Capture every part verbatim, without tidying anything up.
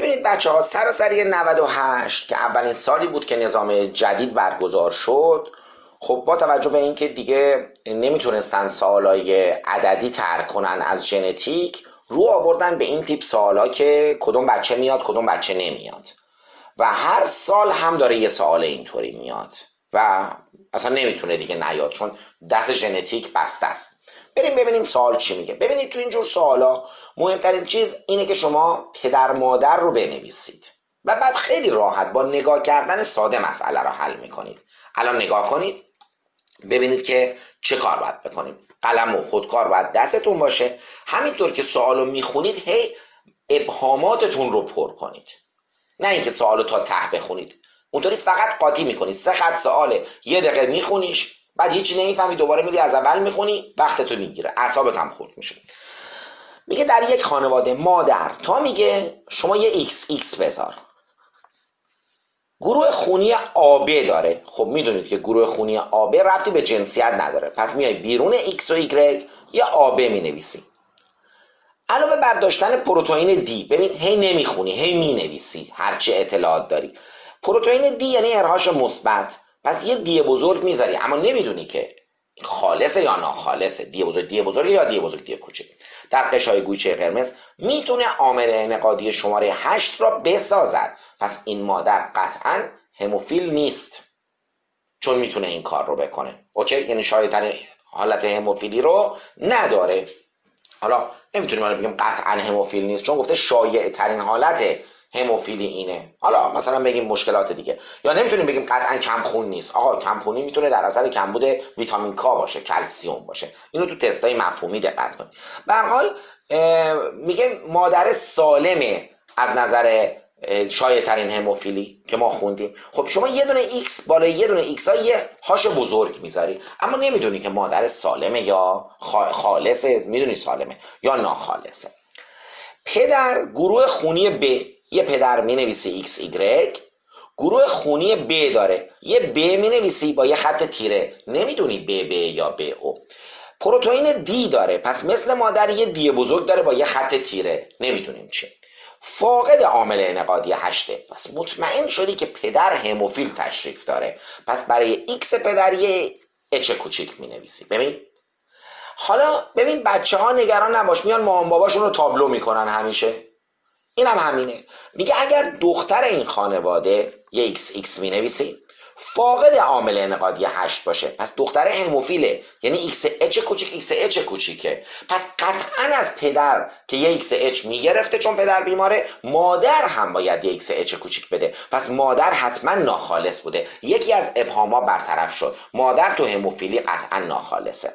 ببینید بچه ها، سراسری نود و هشت که اولین سالی بود که نظام جدید برگزار شد، خب با توجه به اینکه دیگه نمیتونستن سوالای عددی طرح کنن از ژنتیک، رو آوردن به این تیپ سوالا که کدوم بچه میاد کدوم بچه نمیاد و هر سال هم داره یه سوال اینطوری میاد و اصلا نمیتونه دیگه نیاد چون دست ژنتیک بسته است. بریم ببینیم سوال چی میگه. ببینید تو اینجور سوالا مهمترین چیز اینه که شما پدر مادر رو بنویسید و بعد خیلی راحت با نگاه کردن ساده مسئله رو حل میکنید. الان نگاه کنید ببینید که چه کار باید بکنید. قلم و خودکار باید دستتون باشه، همینطور که سوالو میخونید هی ابهاماتتون رو پر کنید، نه اینکه سوالو تا ته بخونید، اونطوری فقط قاطی میکنید. سه خط سواله، یه دقیقه میخونیش، بعد هیچی نمیفهمی، دوباره میری از اول میخونی، وقتتو میگیره، اعصابت هم خورد میشه. میگه در یک خانواده مادر تا میگه شما یه ایکس ایکس بذار، گروه خونی آب داره. خب میدونید که گروه خونی آب ربطی به جنسیت نداره، پس میای بیرون ایکس و ایگرگ یه آب مینویسی. علاوه بر داشتن پروتئین دی، ببین هی نمیخونی هی مینویسی هرچی اطلاعات داری. پروتئین دی یعنی ارهاش مثبت، پس یه دی بزرگ میذاری اما نمیدونی که خالصه یا ناخالصه، دی بزرگ دی بزرگ یا دی بزرگ دی کوچک. در قشای گویچه قرمز میتونه عامل انعقادی شماره هشت را بسازد، پس این مادر قطعا هموفیل نیست چون میتونه این کار رو بکنه. اوکی، یعنی شایع‌ترین حالت هموفیلی رو نداره. حالا نمیتونیم الان بگیم قطعا هموفیل نیست چون گفته شایع ترین حالت هموفیلی اینه. حالا مثلا بگیم مشکلات دیگه، یا نمیتونیم بگیم قطعا کمخون نیست. آقا کمخونی میتونه در اثر کمبود ویتامین کا باشه، کلسیوم باشه. اینو تو تستای مفهومی دقت کنید. به هر حال میگه مادر سالمه از نظر شایع ترین هموفیلی که ما خوندیم. خب شما یه دونه ایکس بالای یه دونه ایکس ها یه هاش بزرگ میذاری اما نمیدونی که مادر سالمه یا خالصه، میدونی سالمه یا ناخالصه. پدر گروه خونی ب، یه پدر مینویسی ایکس ایگرگ، گروه خونی ب داره، یه ب مینویسی با یه خط تیره، نمیدونی ب ب یا ب او. پروتئین دی داره، پس مثل مادر یه دی بزرگ داره با یه خط تیره، نمیدونیم چه. فاقد عامل انعقادی هشته، پس مطمئن شدی که پدر هموفیل تشریف داره، پس برای ایکس پدر یه اچ کوچیک می نویسی. ببین حالا ببین بچه ها نگران نباش، میان مامان باباشون رو تابلو میکنن همیشه. این هم همینه، میگه اگر دختر این خانواده یه ایکس ایکس می نویسی فاقد عامل انعقادی هشت باشه، پس دختر هموفیله، یعنی ایکس اچ کوچیک ایکس اچ کوچیکه، پس قطعا از پدر که یه ایکس اچ میگرفته چون پدر بیماره، مادر هم باید یه ایکس اچ کوچیک بده، پس مادر حتما ناخالص بوده. یکی از ابهاما برطرف شد، مادر تو هموفیلی قطعا ناخالصه.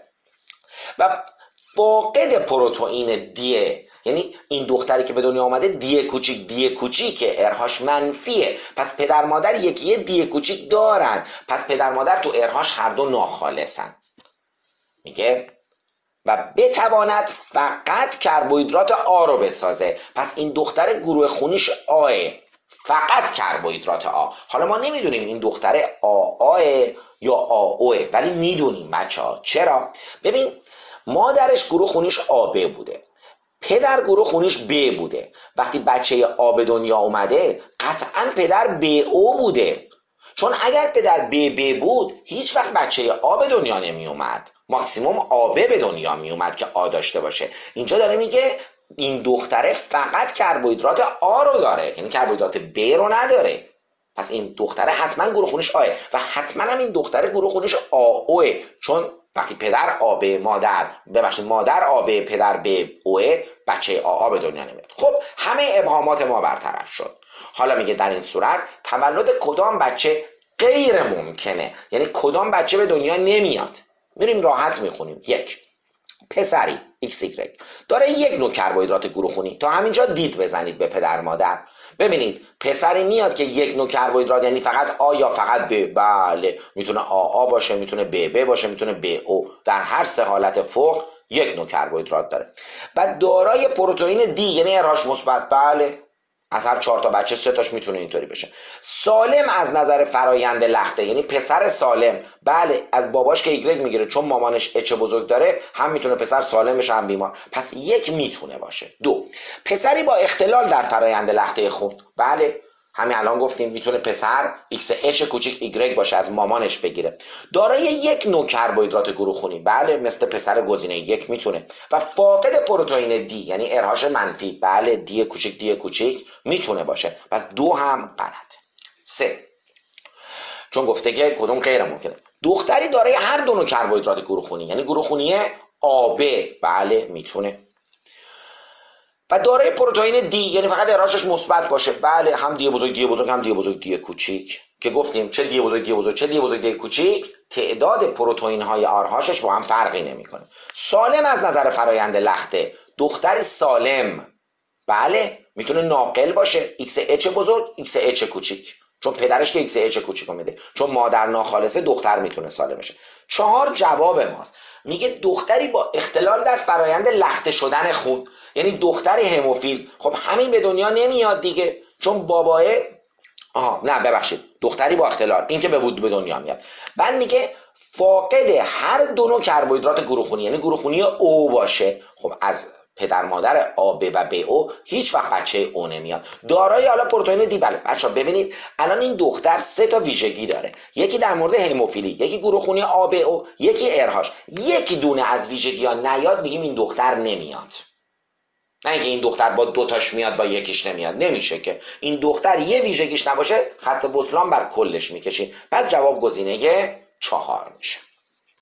و فاقد پروتئین دیه، یعنی این دختری که به دنیا آمده دیه کوچیک دیه کوچیکه، ارهاش منفیه، پس پدر مادر یکی یه دیه کوچیک دارن، پس پدر مادر تو ارهاش هر دو ناخالصن. میگه و بتواند فقط کربوهیدرات آ رو بسازه، پس این دختر گروه خونیش آه، فقط کربوهیدرات آ. حالا ما نمیدونیم این دختر آ آه یا آ اوه، ولی میدونیم بچه ها. چرا؟ ببین مادرش گروه خونیش آب بوده، پدر گروه خونیش ب بوده. وقتی بچه آ به دنیا اومده قطعا پدر ب او بوده، چون اگر پدر ب ب بود هیچ وقت بچه آ به دنیا نمی اومد، ماکسیموم آبه به دنیا می اومد که آ داشته باشه. اینجا داره میگه این دختره فقط کربوهیدرات آ رو داره، یعنی کربوهیدرات ب رو نداره، پس این دختره حتما گروه خونیش آه و حتما هم این دختره گروه خونیش آ اوه، چون وقتی پدر آب مادر ببخشید مادر آب پدر به اوه، بچه آ به دنیا نمیاد. خب همه ابهامات ما برطرف شد. حالا میگه در این صورت تولد کدام بچه غیر ممکنه، یعنی کدام بچه به دنیا نمیاد. میریم راحت میخونیم. یک، پسری ایکس ایگرگ داره یک نوع کربوهیدرات گروه خونی. تا همینجا دید بزنید به پدر مادر، ببینید پسری میاد که یک نوع کربوهیدرات یعنی فقط آ یا فقط ب، بله میتونه آ آ باشه، میتونه ب ب باشه، میتونه ب او، در هر سه حالت فوق یک نوع کربوهیدرات داره و دارای پروتئین دی یعنی ارهاش مثبت، بله از هر چهار تا بچه سه تاش میتونه اینطوری بشه. سالم از نظر فرایند لخته، یعنی پسر سالم، بله از باباش که ایگرگ میگیره چون مامانش اچ بزرگ داره، هم میتونه پسر سالم بشه هم بیمار، پس یک میتونه باشه. دو، پسری با اختلال در فرایند لخته خون، بله همین الان گفتیم میتونه پسر ایکس اچ کوچیک ایگرگ باشه از مامانش بگیره. دارای یک نوع کربوهیدرات گروه خونی، بله مثل پسر گزینه یک میتونه. و فاقد پروتئین دی یعنی ارهاش منفی، بله دی کوچیک دی کوچیک میتونه باشه. پس دو هم غلط. سه، چون گفته که کدوم غیر ممکنه. دختری دارای هر دو نوع کربوهیدرات گروه خونی یعنی گروه خونی آب، بله میتونه. و دارای پروتئین دی یعنی فقط ارهاشش مثبت باشه، بله هم دی بزرگ دی بزرگ هم دی بزرگ دی کوچیک، که گفتیم چه دی بزرگ دی بزرگ چه دی بزرگ دی کوچیک تعداد پروتئین های آرهاشش با هم فرقی نمیکنه. سالم از نظر فرایند لخته، دختری سالم بله میتونه ناقل باشه ایکس اچ بزرگ ایکس اچ کوچیک، چون پدرش که ایکس اچ کوچیک میده، چون مادر ناخالصه دختر میتونه سالم بشه. چهار، جواب ماست، میگه دختری با اختلال در فرایند لخته شدن خون، یعنی دختری هموفیل، خب همین به دنیا نمیاد دیگه چون باباه، آها نه ببخشید دختری با اختلال این که به وجود به دنیا میاد. بعد میگه فاقد هر دو نوع کربوهیدرات گروه خونی یعنی گروه خونی او باشه، خب از پدر مادر آ ب و ب او هیچ وقت بچه او نمیاد. دارای حالا پروتئین دی، بله بچه‌ها ببینید الان این دختر سه تا ویژگی داره، یکی در مورد هموفیلی، یکی گروه خونی آ ب او، یکی ارهاش. یکی دونه از ویژگی ها نیاد میگیم این دختر نمیاد، نه اینکه این دختر با دوتاش میاد با یکیش نمیاد، نمیشه که. این دختر یه ویژگیش نباشه خط بطلان بر کلش میکشی. پس جواب گزینه چهار میشه.